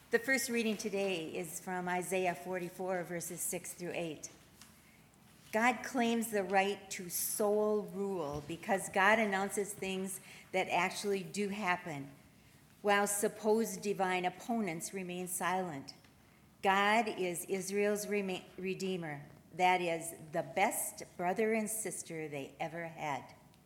The first reading today is from Isaiah 44, verses 6 through 8. God claims the right to sole rule because God announces things that actually do happen, while supposed divine opponents remain silent. God is Israel's redeemer, that is, the best brother and sister they ever had.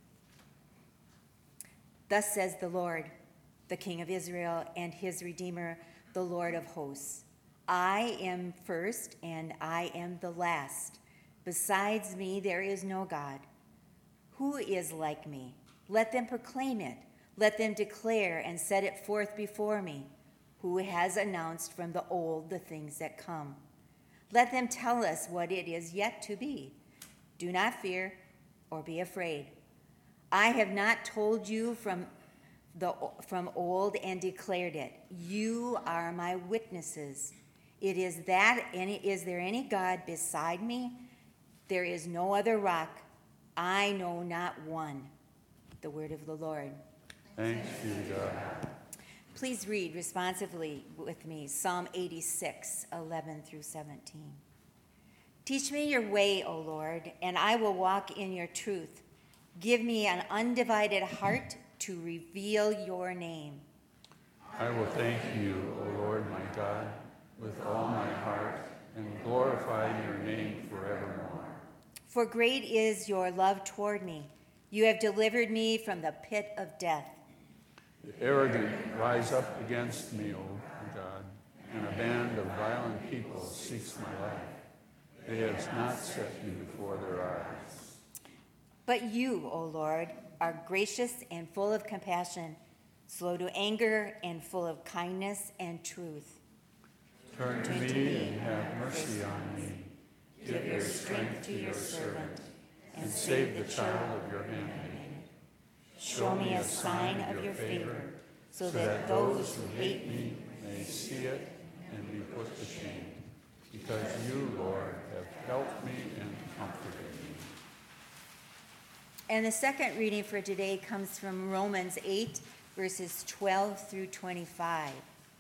Thus says the Lord, the King of Israel and his Redeemer, the Lord of hosts. I am first and I am the last. Besides me, there is no God. Who is like me? Let them proclaim it. Let them declare and set it forth before me. Who has announced from the old the things that come? Let them tell us what it is yet to be. Do not fear or be afraid. I have not told you from old and declared it. You are my witnesses. Is there any God beside me? There is no other rock. I know not one. The word of the Lord. Thanks be to God. Please read responsively with me Psalm 86, 11 through 17. Teach me your way, O Lord, and I will walk in your truth. Give me an undivided heart to reveal your name. I will thank you, O Lord my God, with all my heart, and glorify your name forevermore. For great is your love toward me. You have delivered me from the pit of death. The arrogant rise up against me, O God, and a band of violent people seeks my life. They have not set me before their eyes. But you, O Lord, are gracious and full of compassion, slow to anger and full of kindness and truth. Turn to me and have mercy on me. Give your strength to your servant, and save the child of your handmaid. Show me a sign of your favor, so that those who hate me may see it and be put to shame, because you, Lord, have helped me and comforted me. And the second reading for today comes from Romans 8, verses 12 through 25.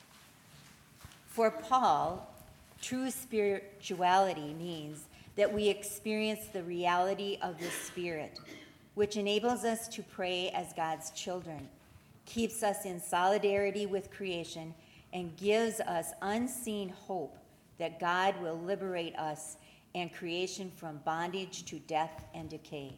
For Paul, true spirituality means that we experience the reality of the Spirit, which enables us to pray as God's children, keeps us in solidarity with creation, and gives us unseen hope that God will liberate us and creation from bondage to death and decay.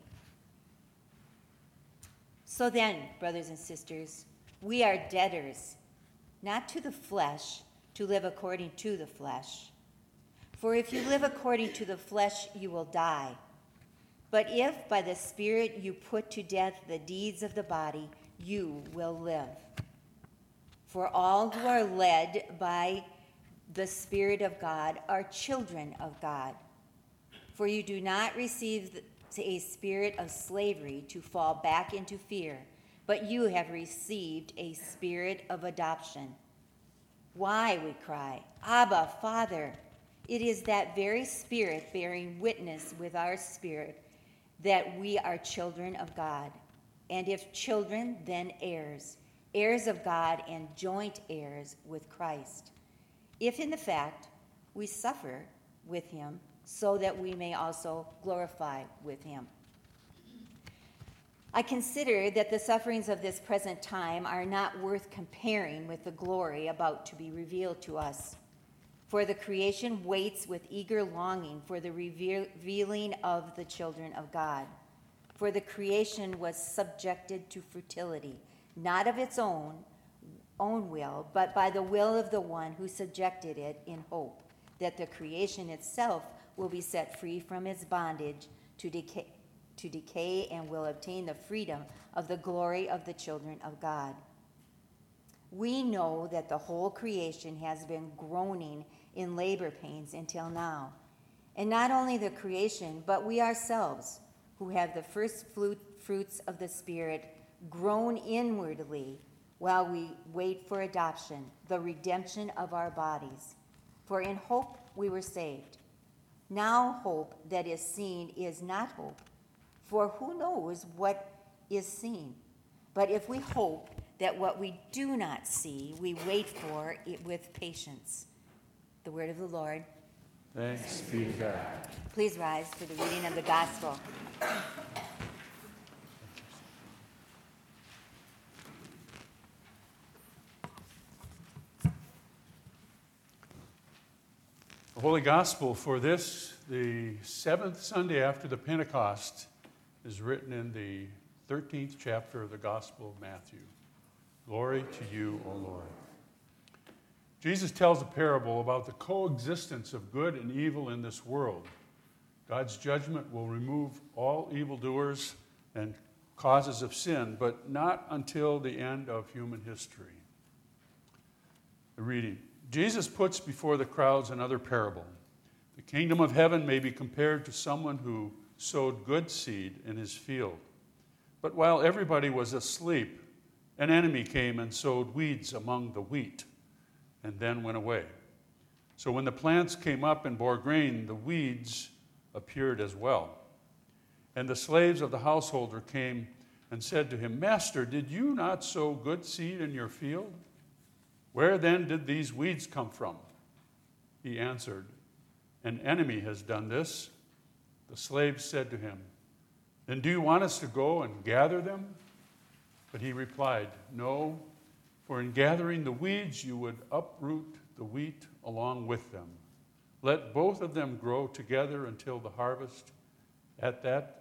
So then, brothers and sisters, we are debtors, not to the flesh, to live according to the flesh. For if you live according to the flesh, you will die. But if by the Spirit you put to death the deeds of the body, you will live. For all who are led by the Spirit of God are children of God. For you do not receive a spirit of slavery to fall back into fear, but you have received a spirit of adoption. Why, we cry, Abba, Father. It is that very Spirit bearing witness with our spirit that we are children of God. And if children, then heirs, heirs of God and joint heirs with Christ. If in the fact we suffer with him, so that we may also glorify with him. I consider that the sufferings of this present time are not worth comparing with the glory about to be revealed to us. For the creation waits with eager longing for the revealing of the children of God. For the creation was subjected to fertility, not of its own will, but by the will of the one who subjected it, in hope that the creation itself will be set free from its bondage to decay and will obtain the freedom of the glory of the children of God. We know that the whole creation has been groaning in labor pains until now. And not only the creation, but we ourselves, who have the first fruits of the Spirit, groan inwardly while we wait for adoption, the redemption of our bodies. For in hope we were saved. Now hope that is seen is not hope, for who knows what is seen? But if we hope that what we do not see, we wait for it with patience. The word of the Lord. Thanks be to God. Please rise for the reading of the gospel. The Holy Gospel for this, the seventh Sunday after the Pentecost, is written in the 13th chapter of the Gospel of Matthew. Glory to you, O Lord. Jesus tells a parable about the coexistence of good and evil in this world. God's judgment will remove all evildoers and causes of sin, but not until the end of human history. The reading. Jesus puts before the crowds another parable. The kingdom of heaven may be compared to someone who sowed good seed in his field. But while everybody was asleep, an enemy came and sowed weeds among the wheat, and then went away. So when the plants came up and bore grain, the weeds appeared as well. And the slaves of the householder came and said to him, "Master, did you not sow good seed in your field? Where then did these weeds come from?" He answered, "An enemy has done this." The slaves said to him, "Then do you want us to go and gather them?" But he replied, "No, for in gathering the weeds you would uproot the wheat along with them. Let both of them grow together until the harvest. At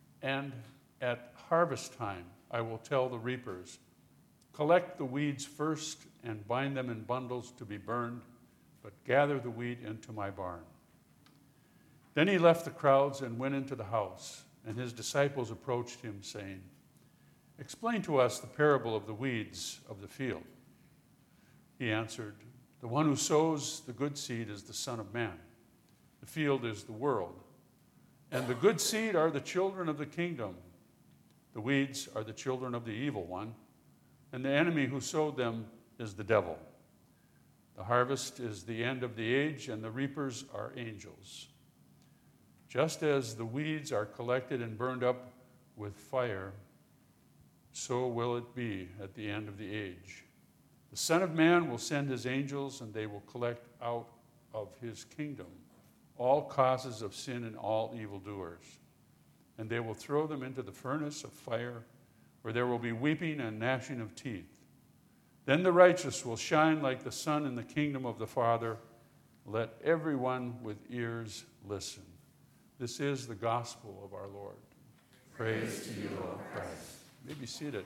harvest time I will tell the reapers, 'Collect the weeds first and bind them in bundles to be burned, but gather the wheat into my barn.'" Then he left the crowds and went into the house, and his disciples approached him, saying, "Explain to us the parable of the weeds of the field." He answered, "The one who sows the good seed is the Son of Man. The field is the world. And the good seed are the children of the kingdom. The weeds are the children of the evil one. And the enemy who sowed them is the devil. The harvest is the end of the age, and the reapers are angels. Just as the weeds are collected and burned up with fire, so will it be at the end of the age. The Son of Man will send his angels, and they will collect out of his kingdom all causes of sin and all evildoers, and they will throw them into the furnace of fire, where there will be weeping and gnashing of teeth. Then the righteous will shine like the sun in the kingdom of the Father. Let everyone with ears listen." This is the gospel of our Lord. Praise to you, Lord Christ. You may be seated.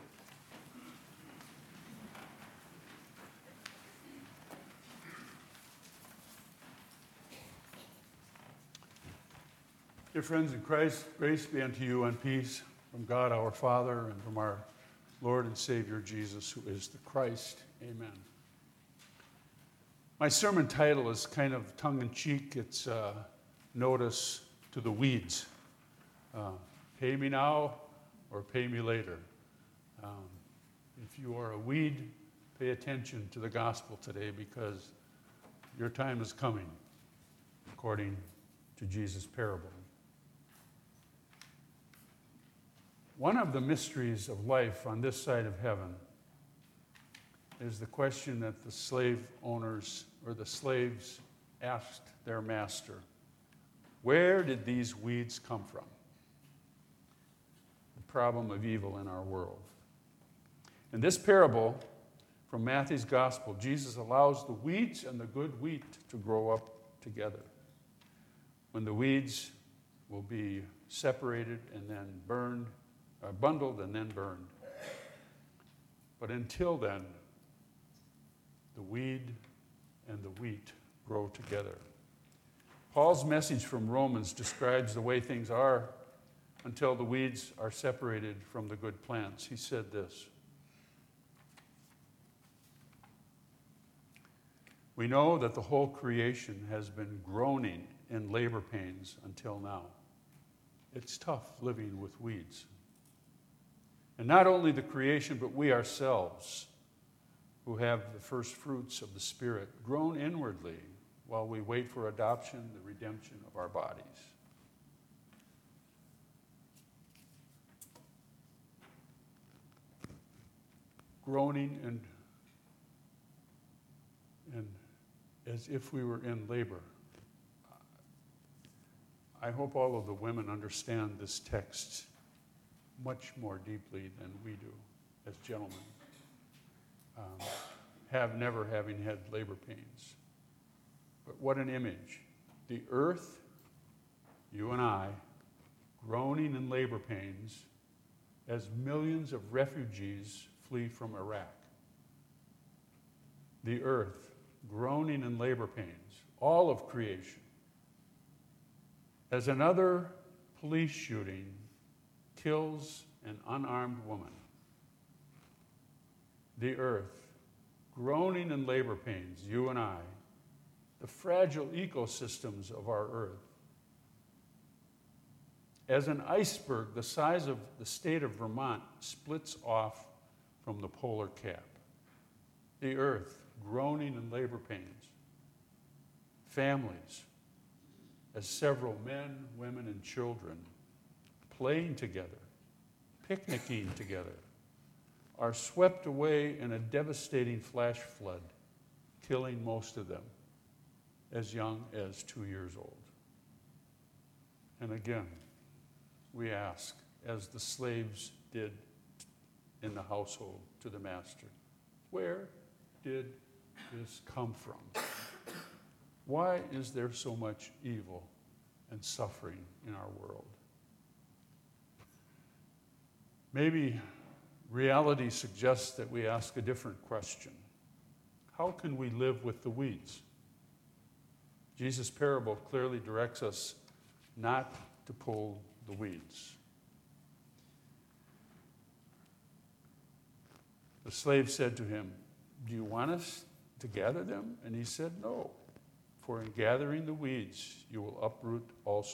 Dear friends in Christ, grace be unto you and peace from God our Father and from our Lord and Savior Jesus, who is the Christ. Amen. My sermon title is kind of tongue-in-cheek. It's Notice to the Weeds. Pay me now or pay me later. If you are a weed, pay attention to the gospel today, because your time is coming, according to Jesus' parable. One of the mysteries of life on this side of heaven is the question that the slave owners or the slaves asked their master: "Where did these weeds come from?" The problem of evil in our world. In this parable from Matthew's Gospel, Jesus allows the weeds and the good wheat to grow up together. When the weeds will be separated and then bundled and then burned. But until then, the weed and the wheat grow together. Paul's message from Romans describes the way things are until the weeds are separated from the good plants. He said this: "We know that the whole creation has been groaning in labor pains until now." It's tough living with weeds. And not only the creation, but we ourselves, who have the first fruits of the Spirit, groan inwardly while we wait for adoption, the redemption of our bodies. groaning and as if we were in labor. I hope all of the women understand this text much more deeply than we do as gentlemen, never having had labor pains. But what an image. The earth, you and I, groaning in labor pains as millions of refugees flee from Iraq. The earth, groaning in labor pains, all of creation, as another police shooting kills an unarmed woman. The earth, groaning in labor pains, you and I, the fragile ecosystems of our earth. As an iceberg the size of the state of Vermont splits off from the polar cap. The earth, groaning in labor pains. Families, as several men, women, and children playing together, picnicking together, are swept away in a devastating flash flood, killing most of them as young as 2 years old. And again, we ask, as the slaves did in the household to the master, where did this come from? Why is there so much evil and suffering in our world? Maybe reality suggests that we ask a different question. How can we live with the weeds? Jesus' parable clearly directs us not to pull the weeds. The slave said to him, "Do you want us to gather them?" And he said, "No, for in gathering the weeds, you will uproot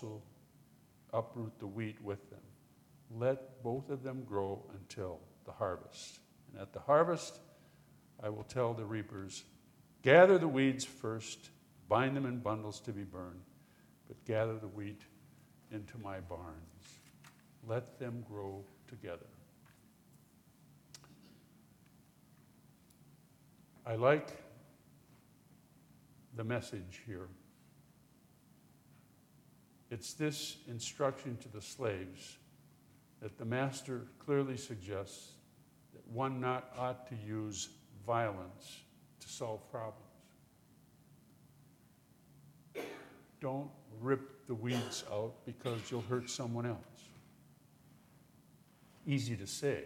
the wheat with them. Let both of them grow until the harvest. And at the harvest, I will tell the reapers, gather the weeds first, bind them in bundles to be burned, but gather the wheat into my barns. Let them grow together." I like the message here. It's this instruction to the slaves that the master clearly suggests that one ought to use violence to solve problems. Don't rip the weeds out because you'll hurt someone else. Easy to say.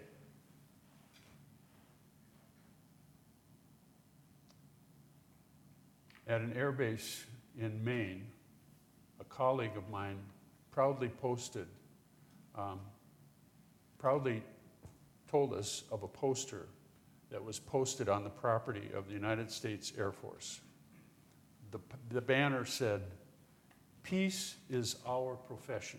At an air base in Maine, a colleague of mine proudly told us of a poster that was posted on the property of the United States Air Force. The banner said, "Peace is our profession."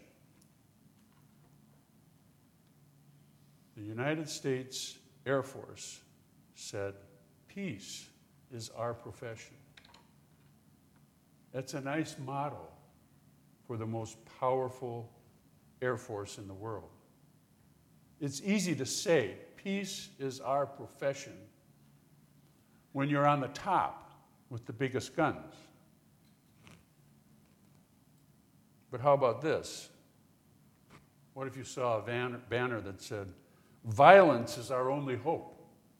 The United States Air Force said, "Peace is our profession." That's a nice motto for the most powerful Air Force in the world. It's easy to say, peace is our profession, when you're on the top with the biggest guns. But how about this? What if you saw a banner that said, "Violence is our only hope"?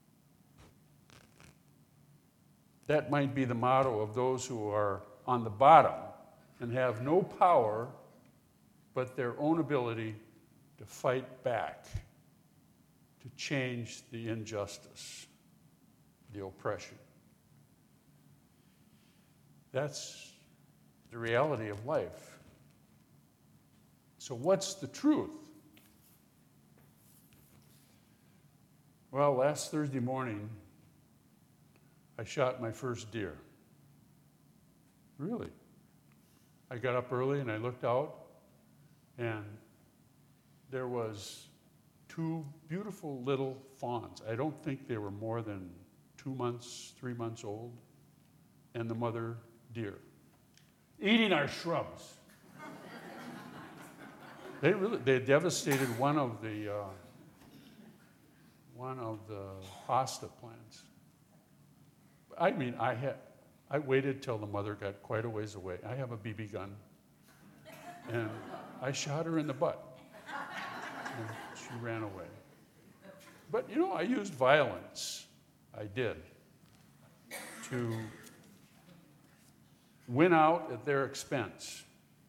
That might be the motto of those who are on the bottom and have no power but their own ability to fight back, to change the injustice, the oppression. That's the reality of life. So what's the truth? Well, last Thursday morning, I shot my first deer. Really. I got up early and I looked out, and there was 2 beautiful little fawns. I don't think they were more than 2 months, 3 months old, and the mother deer, eating our shrubs. They devastated one of the one of the pasta plants. I mean, I waited till the mother got quite a ways away. I have a BB gun, and I shot her in the butt, and she ran away. But, I used violence. I did. To win out at their expense.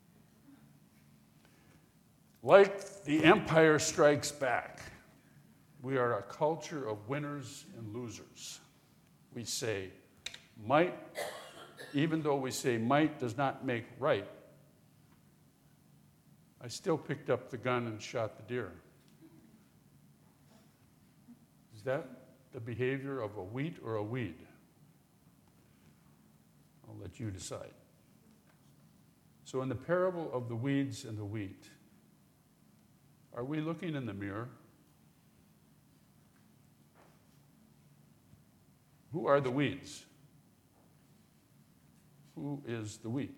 Like the Empire Strikes Back, we are a culture of winners and losers. We say might, even though we say might does not make right, I still picked up the gun and shot the deer. Is that the behavior of a wheat or a weed? I'll let you decide. So in the parable of the weeds and the wheat, are we looking in the mirror? Who are the weeds? Who is the wheat?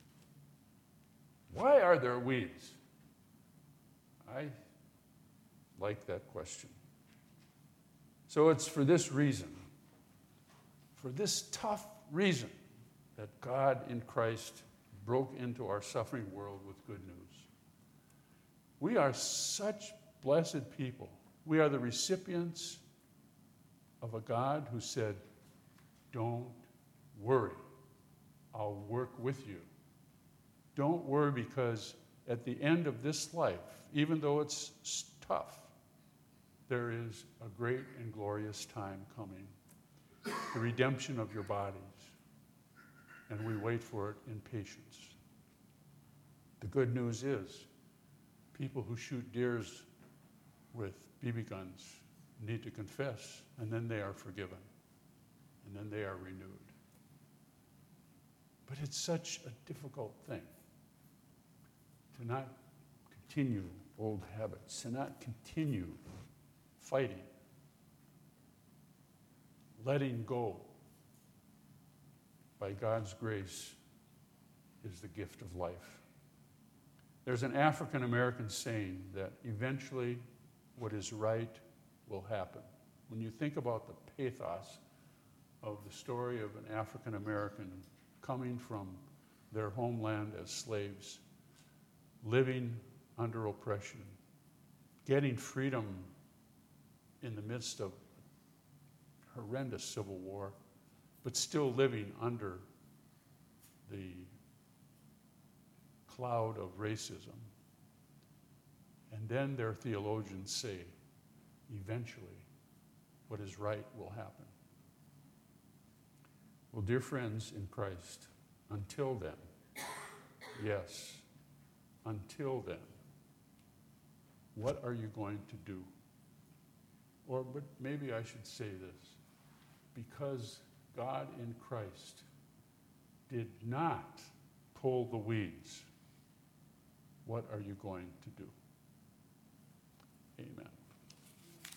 Why are there weeds? I like that question. So it's for this reason, for this tough reason, that God in Christ broke into our suffering world with good news. We are such blessed people. We are the recipients of a God who said, don't worry, I'll work with you. Don't worry, because at the end of this life, even though it's tough, there is a great and glorious time coming, the redemption of your bodies, and we wait for it in patience. The good news is, people who shoot deers with BB guns need to confess, and then they are forgiven, and then they are renewed. But it's such a difficult thing to not continue old habits, to not continue fighting. Letting go, by God's grace, is the gift of life. There's an African American saying that eventually what is right will happen. When you think about the pathos of the story of an African American coming from their homeland as slaves, living under oppression, getting freedom in the midst of horrendous civil war, but still living under the cloud of racism. And then their theologians say, eventually, what is right will happen. Well, dear friends in Christ, until then, yes, until then, what are you going to do? But maybe I should say this. Because God in Christ did not pull the weeds, what are you going to do? Amen.